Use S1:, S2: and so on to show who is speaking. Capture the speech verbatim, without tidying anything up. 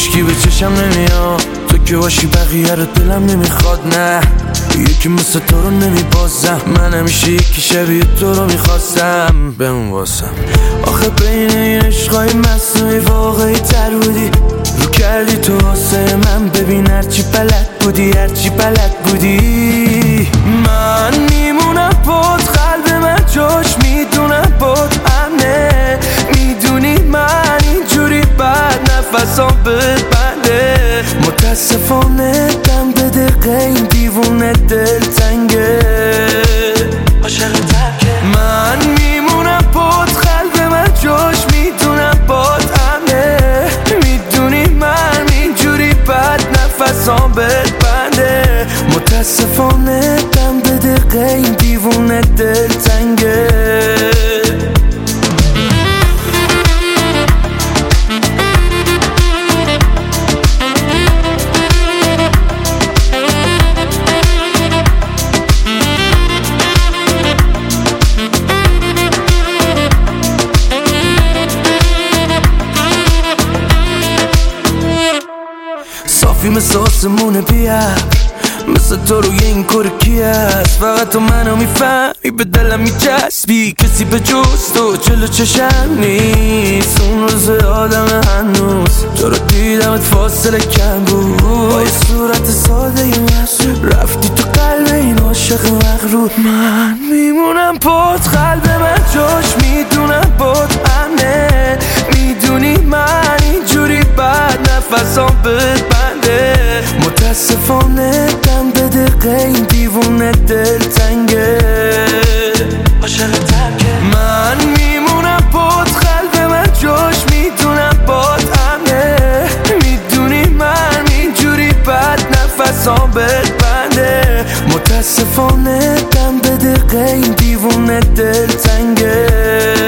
S1: هیچکی به چشم نمیاد، تو که باشی بقیه رو دلم نمیخواد. نه یکی مثل تو رو نمیبازم، من همیشه یکی شبیه تو رو میخواستم بمون واسم. آخه بین این عشقای مصنوعی واقعی تر بودی، رو کردی تو واسه من. ببین هرچی بلد بودی، هرچی بلد بودی. من میمونم بود، قلب من جاش میدونم بود امنه. میدونی من اینجوری بعد نفسام بد بنده. متاسفانه دم به دقیقه این دیوونه دل تنگه، عاشق ترکه. من میمونم بود، قلب من جاش میدونم بود امنه. میدونی من اینجوری بعد نفسام بد بنده. متاسفانه دم به دقیقه این دیوونه دل تنگه. صافی مثل آسمون بیار، مثل تو روی این کار کی هست؟ فقط تو منو میفهمی، به دلم میچسبی. کسی به جز تو جلو چشم نیست. اون روز آدم هنوز تو رو دیدمت فاصله کم بود. با یه صورت ساده ی مسئول رفتی تو قلب این عاشق مغرور. من میمونم بود، قلب من جاش میدونم بود امنه. میدونی من اینجوری بعد نفسام بد بنده. متاسفانه دم به دقیقه این دیوونه دل تنگه، عاشق ترکه. من میمونم بود، قلب من جاش میدونم بود امنه. میدونی من اینجوری بعد نفسام بد بنده. متاسفانه دم به دقیقه این دیوونه دل تنگه.